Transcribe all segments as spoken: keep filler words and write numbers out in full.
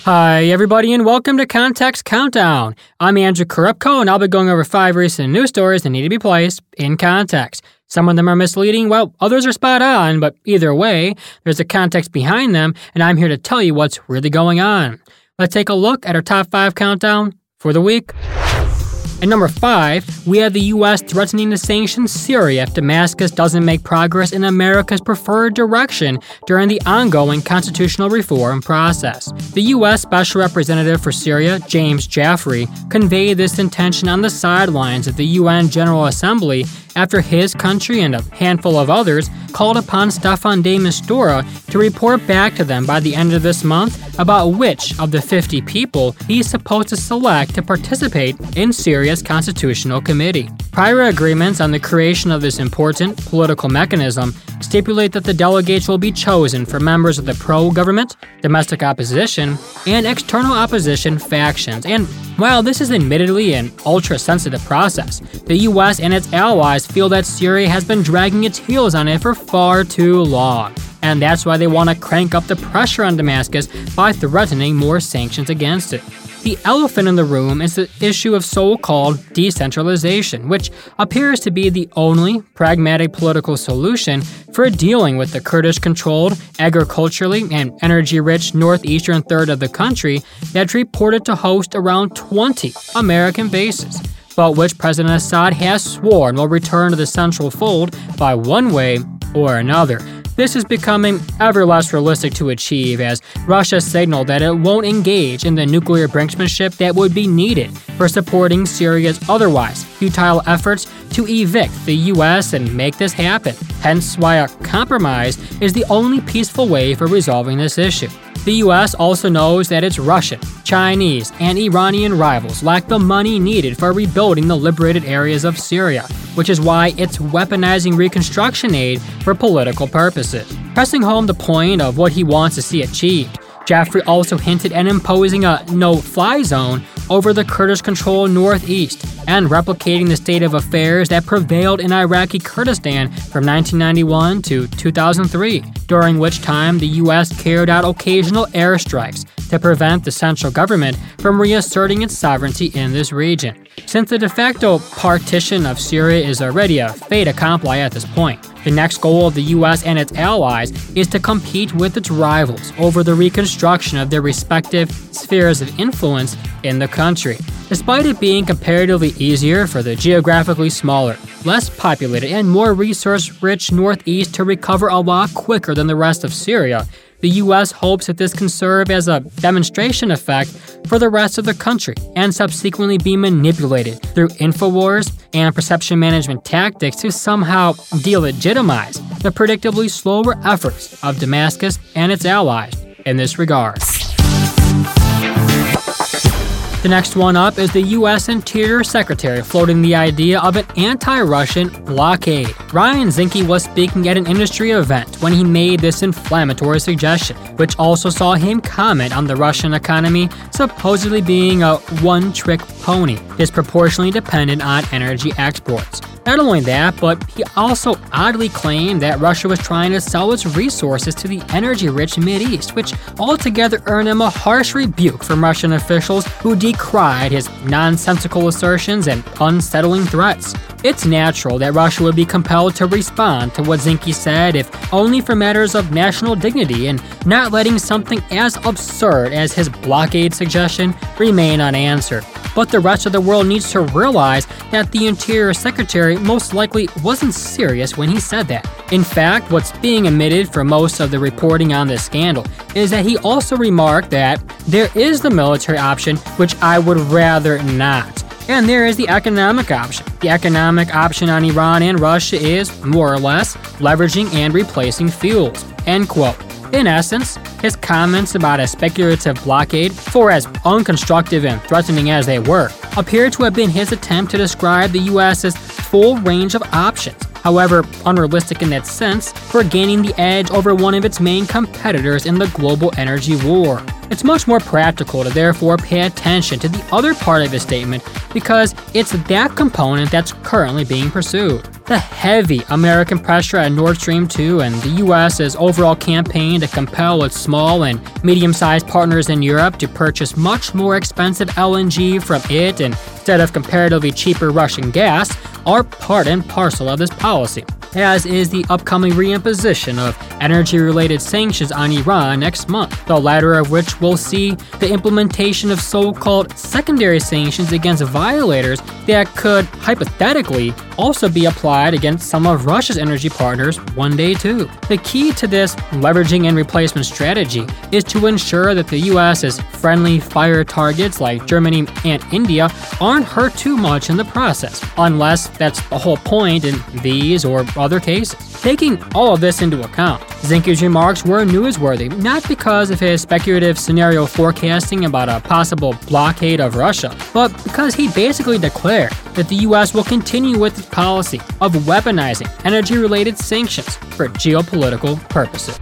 Hi, everybody, and welcome to Context Countdown. I'm Andrew Korupko, and I'll be going over five recent news stories that need to be placed in context. Some of them are misleading, while others are spot on, but either way, there's a context behind them, and I'm here to tell you what's really going on. Let's take a look at our top five countdown for the week. At number five, we have the U S threatening to sanction Syria if Damascus doesn't make progress in America's preferred direction during the ongoing constitutional reform process. The U S Special Representative for Syria, James Jeffrey, conveyed this intention on the sidelines of the U N General Assembly after his country and a handful of others called upon Staffan de Mistura to report back to them by the end of this month about which of the fifty people he's supposed to select to participate in Syria's Constitutional Committee. Prior agreements on the creation of this important political mechanism stipulate that the delegates will be chosen from members of the pro-government, domestic opposition, and external opposition factions. And while this is admittedly an ultra-sensitive process, the U S and its allies feel that Syria has been dragging its heels on it for far too long. And that's why they want to crank up the pressure on Damascus by threatening more sanctions against it. The elephant in the room is the issue of so-called decentralization, which appears to be the only pragmatic political solution for dealing with the Kurdish-controlled, agriculturally and energy-rich northeastern third of the country that's reported to host around twenty American bases, but which President Assad has sworn will return to the central fold by one way or another. This is becoming ever less realistic to achieve as Russia signaled that it won't engage in the nuclear brinksmanship that would be needed for supporting Syria's otherwise futile efforts to evict the U S and make this happen, hence why a compromise is the only peaceful way for resolving this issue. The U S also knows that its Russian, Chinese, and Iranian rivals lack the money needed for rebuilding the liberated areas of Syria, which is why it's weaponizing reconstruction aid for political purposes. Pressing home the point of what he wants to see achieved, Jeffrey also hinted at imposing a no-fly zone over the Kurdish-controlled northeast and replicating the state of affairs that prevailed in Iraqi Kurdistan from nineteen ninety-one to two thousand three, during which time the U S carried out occasional airstrikes to prevent the central government from reasserting its sovereignty in this region. Since the de facto partition of Syria is already a fait accompli at this point, the next goal of the U S and its allies is to compete with its rivals over the reconstruction of their respective spheres of influence in the country. Despite it being comparatively easier for the geographically smaller, less populated, and more resource-rich northeast to recover a lot quicker than the rest of Syria, the U S hopes that this can serve as a demonstration effect for the rest of the country and subsequently be manipulated through infowars and perception management tactics to somehow delegitimize the predictably slower efforts of Damascus and its allies in this regard. The next one up is the U S Interior Secretary floating the idea of an anti-Russian blockade. Ryan Zinke was speaking at an industry event when he made this inflammatory suggestion, which also saw him comment on the Russian economy supposedly being a one-trick pony, disproportionately dependent on energy exports. Not only that, but he also oddly claimed that Russia was trying to sell its resources to the energy-rich Mideast, which altogether earned him a harsh rebuke from Russian officials who decried his nonsensical assertions and unsettling threats. It's natural that Russia would be compelled to respond to what Zinke said, if only for matters of national dignity and not letting something as absurd as his blockade suggestion remain unanswered. But the rest of the world needs to realize that the Interior Secretary most likely wasn't serious when he said that. In fact, what's being omitted for most of the reporting on this scandal is that he also remarked that there is the military option, which I would rather not. And there is the economic option. The economic option on Iran and Russia is, more or less, leveraging and replacing fuels. End quote. In essence, his comments about a speculative blockade, for as unconstructive and threatening as they were, appear to have been his attempt to describe the U S's full range of options, however unrealistic in that sense, for gaining the edge over one of its main competitors in the global energy war. It's much more practical to therefore pay attention to the other part of his statement because it's that component that's currently being pursued. the heavy American pressure at Nord Stream two and the U S's overall campaign to compel its small and medium-sized partners in Europe to purchase much more expensive L N G from it instead of comparatively cheaper Russian gas are part and parcel of this policy, as is the upcoming reimposition of energy-related sanctions on Iran next month, the latter of which will see the implementation of so-called secondary sanctions against violators that could, hypothetically, also be applied against some of Russia's energy partners one day too. The key to this leveraging and replacement strategy is to ensure that the U S's friendly fire targets like Germany and India aren't hurt too much in the process, unless that's the whole point in these or other cases. Taking all of this into account, Zinke's remarks were newsworthy not because of his speculative scenario forecasting about a possible blockade of Russia, but because he basically declared that the U S will continue with its policy of weaponizing energy-related sanctions for geopolitical purposes.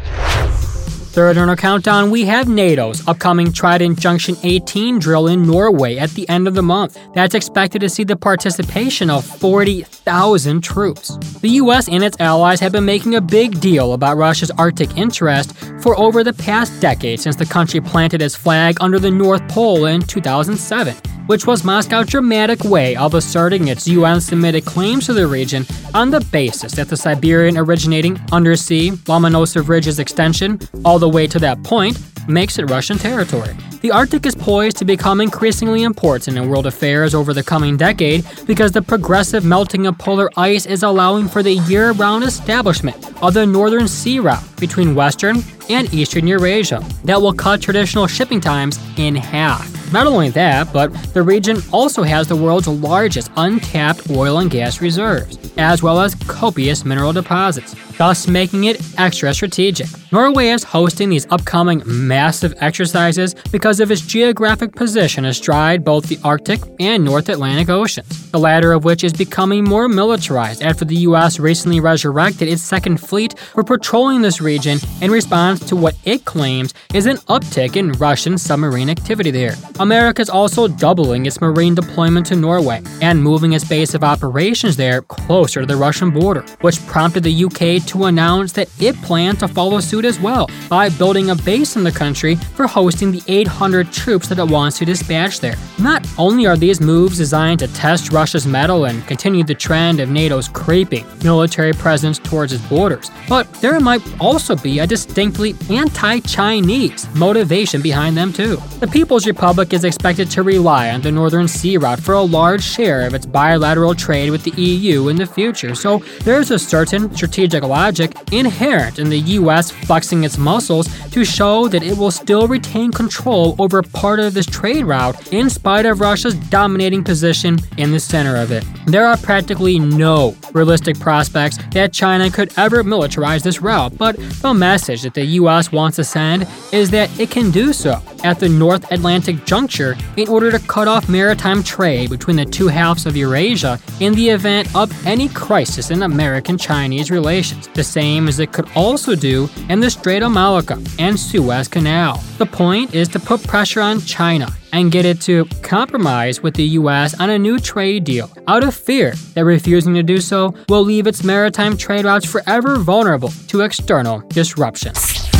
Third on our countdown, we have NATO's upcoming Trident Junction eighteen drill in Norway at the end of the month. That's expected to see the participation of forty thousand troops. The U S and its allies have been making a big deal about Russia's Arctic interest for over the past decade since the country planted its flag under the North Pole in two thousand seven, which was Moscow's dramatic way of asserting its U N-submitted claims to the region on the basis that the Siberian originating undersea Lomonosov Ridge's extension all the way to that point makes it Russian territory. The Arctic is poised to become increasingly important in world affairs over the coming decade because the progressive melting of polar ice is allowing for the year-round establishment of the Northern Sea Route between Western and Eastern Eurasia that will cut traditional shipping times in half. Not only that, but the region also has the world's largest untapped oil and gas reserves, as well as copious mineral deposits, thus making it extra strategic. Norway is hosting these upcoming massive exercises because of its geographic position astride both the Arctic and North Atlantic Oceans, the latter of which is becoming more militarized after the U S recently resurrected its Second Fleet for patrolling this region in response to what it claims is an uptick in Russian submarine activity there. America is also doubling its marine deployment to Norway and moving its base of operations there closer to the Russian border, which prompted the U K to announce that it planned to follow suit as well by building a base in the country for hosting the eight hundred troops that it wants to dispatch there. Not only are these moves designed to test Russia's mettle and continue the trend of NATO's creeping military presence towards its borders, but there might also be a distinctly anti-Chinese motivation behind them too. The People's Republic is expected to rely on the Northern Sea Route for a large share of its bilateral trade with the E U in the future, so there's a certain strategic logic inherent in the U S flexing its muscles to show that it will still retain control over part of this trade route in spite of Russia's dominating position in the center of it. There are practically no realistic prospects that China could ever militarize this route, but the message that the U S wants to send is that it can do so at the North Atlantic juncture in order to cut off maritime trade between the two halves of Eurasia in the event of any crisis in American-Chinese relations, the same as it could also do in the Strait of Malacca and Suez Canal. The point is to put pressure on China and get it to compromise with the U S on a new trade deal, out of fear that refusing to do so will leave its maritime trade routes forever vulnerable to external disruption.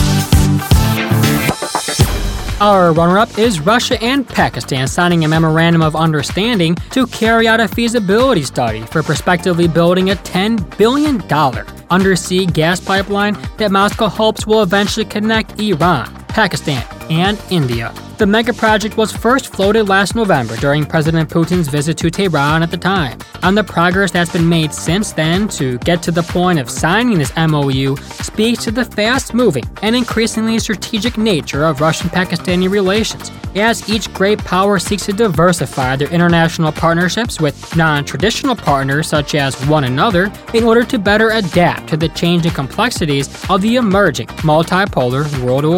Our runner-up is Russia and Pakistan signing a memorandum of understanding to carry out a feasibility study for prospectively building a ten billion dollars undersea gas pipeline that Moscow hopes will eventually connect Iran, Pakistan, and India. The mega project was first floated last November during President Putin's visit to Tehran at the time, and the progress that's been made since then to get to the point of signing this M O U speaks to the fast-moving and increasingly strategic nature of Russian-Pakistani relations, as each great power seeks to diversify their international partnerships with non-traditional partners such as one another in order to better adapt to the changing complexities of the emerging multipolar world order.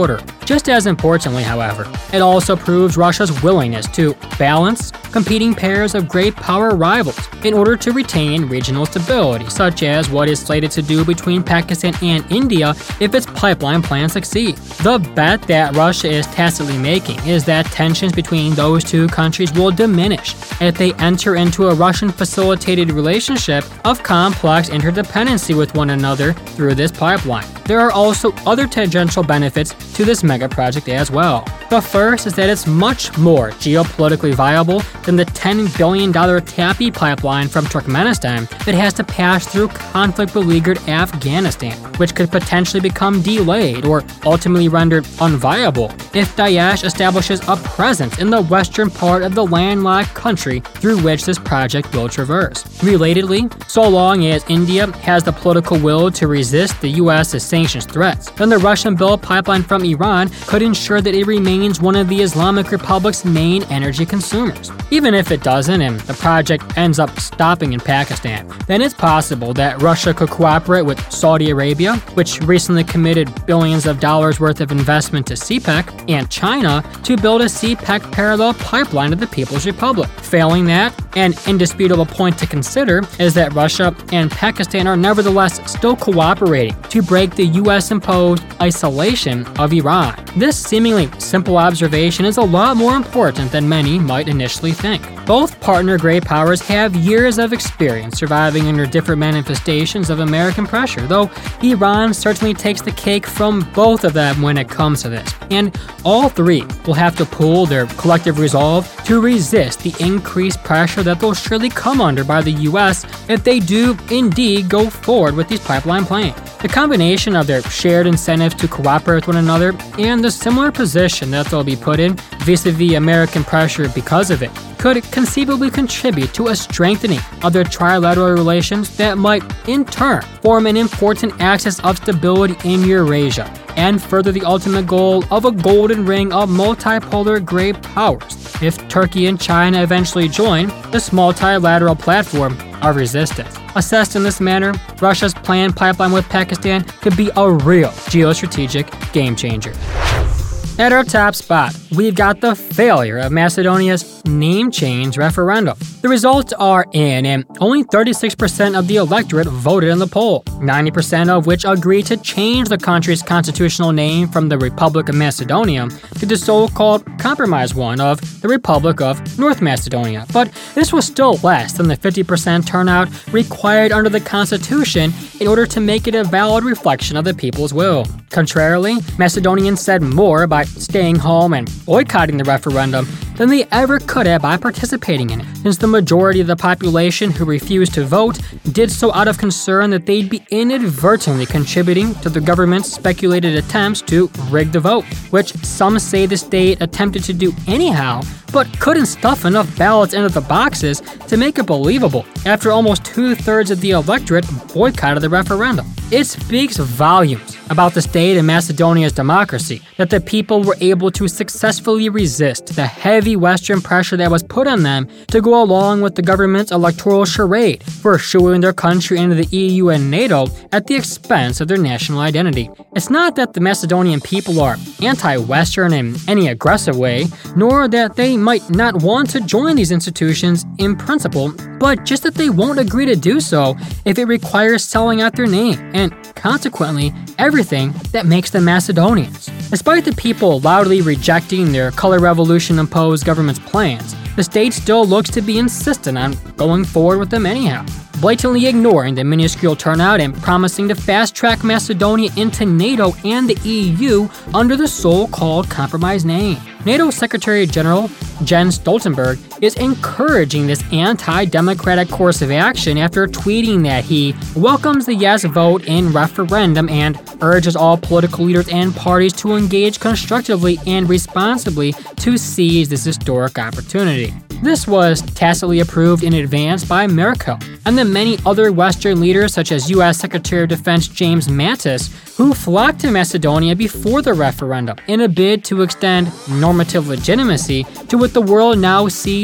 Just as importantly, however, it also proves Russia's willingness to balance competing pairs of great power rivals in order to retain regional stability, such as what is slated to do between Pakistan and India if its pipeline plans succeed. The bet that Russia is tacitly making is that tensions between those two countries will diminish if they enter into a Russian-facilitated relationship of complex interdependency with one another through this pipeline. There are also other tangential benefits to this mega project as well. The first is that it's much more geopolitically viable than the ten billion dollars Tapi pipeline from Turkmenistan that has to pass through conflict-beleaguered Afghanistan, which could potentially become delayed or ultimately rendered unviable if Daesh establishes a presence in the western part of the landlocked country through which this project will traverse. Relatedly, so long as India has the political will to resist the U S's sanctions threats, then the Russian-built pipeline from Iran could ensure that it remains one of the Islamic Republic's main energy consumers. Even if it doesn't and the project ends up stopping in Pakistan, then it's possible that Russia could cooperate with Saudi Arabia, which recently committed billions of dollars worth of investment to C PEC, and China to build a C PEC parallel pipeline to the People's Republic. Failing that, an indisputable point to consider is that Russia and Pakistan are nevertheless still cooperating to break the U S-imposed isolation of Iran. This seemingly simple observation is a lot more important than many might initially think. Both partner great powers have years of experience surviving under different manifestations of American pressure, though Iran certainly takes the cake from both of them when it comes to this, and all three will have to pool their collective resolve to resist the increased pressure that they'll surely come under by the U S if they do indeed go forward with these pipeline plans. The combination of their shared incentives to cooperate with one another and the similar position that they'll be put in vis-a-vis American pressure because of it could conceivably contribute to a strengthening of their trilateral relations that might, in turn, form an important axis of stability in Eurasia and further the ultimate goal of a golden ring of multipolar great powers if Turkey and China eventually join this multilateral platform of resistance. Assessed in this manner, Russia's planned pipeline with Pakistan could be a real geostrategic game changer. At our top spot, we've got the failure of Macedonia's name change referendum. The results are in, and only thirty-six percent of the electorate voted in the poll, ninety percent of which agreed to change the country's constitutional name from the Republic of Macedonia to the so-called compromise one of the Republic of North Macedonia. But this was still less than the fifty percent turnout required under the Constitution in order to make it a valid reflection of the people's will. Contrarily, Macedonians said more by staying home and boycotting the referendum than they ever could have by participating in it, since the majority of the population who refused to vote did so out of concern that they'd be inadvertently contributing to the government's speculated attempts to rig the vote, which some say the state attempted to do anyhow, but couldn't stuff enough ballots into the boxes to make it believable after almost two-thirds of the electorate boycotted the referendum. It speaks volumes about the state of Macedonia's democracy that the people were able to successfully resist the heavy Western pressure that was put on them to go along with the government's electoral charade for shooing their country into the E U and NATO at the expense of their national identity. It's not that the Macedonian people are anti-Western in any aggressive way, nor that they might not want to join these institutions in principle, but just that they won't agree to do so if it requires selling out their name, and consequently, everything that makes them Macedonians. Despite the people loudly rejecting their color revolution-imposed government's plans, the state still looks to be insistent on going forward with them anyhow, blatantly ignoring the minuscule turnout and promising to fast-track Macedonia into NATO and the E U under the so-called compromise name. NATO Secretary General Jens Stoltenberg is encouraging this anti-democratic course of action after tweeting that he welcomes the yes vote in referendum and urges all political leaders and parties to engage constructively and responsibly to seize this historic opportunity. This was tacitly approved in advance by Merkel and the many other Western leaders such as U S Secretary of Defense James Mattis, who flocked to Macedonia before the referendum in a bid to extend normative legitimacy to what the world now sees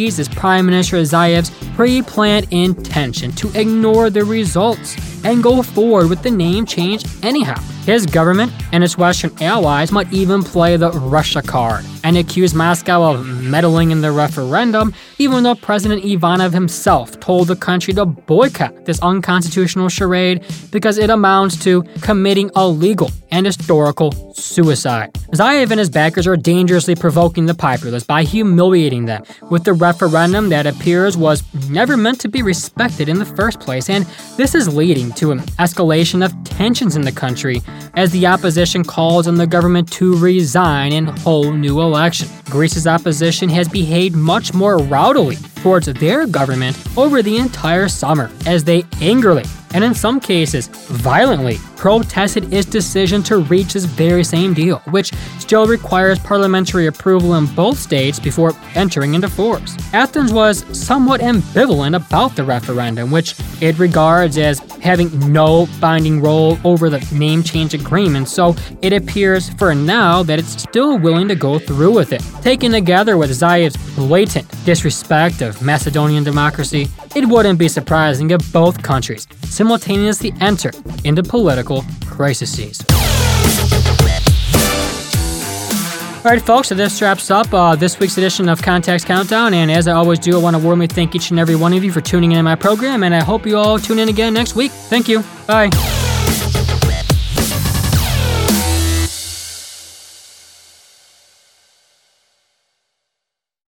praises Prime Minister Zayev's pre-planned intention to ignore the results and go forward with the name change anyhow. His government and its Western allies might even play the Russia card and accuse Moscow of meddling in the referendum, even though President Ivanov himself told the country to boycott this unconstitutional charade because it amounts to committing a legal and historical suicide. Zayev and his backers are dangerously provoking the populace by humiliating them with the referendum that appears was never meant to be respected in the first place, and this is leading to an escalation of tensions in the country as the opposition calls on the government to resign and hold new election. Greece's opposition has behaved much more rowdily towards their government over the entire summer as they angrily, and in some cases violently, protested its decision to reach this very same deal, which still requires parliamentary approval in both states before entering into force. Athens was somewhat ambivalent about the referendum, which it regards as having no binding role over the name change agreement, so it appears for now that it's still willing to go through with it. Taken together with Zayev's blatant disrespect of Macedonian democracy, it wouldn't be surprising if both countries simultaneously enter into political crises. Alright folks, so this wraps up uh, this week's edition of Context Countdown, and as I always do, I want to warmly thank each and every one of you for tuning in to my program, and I hope you all tune in again next week. Thank you. Bye.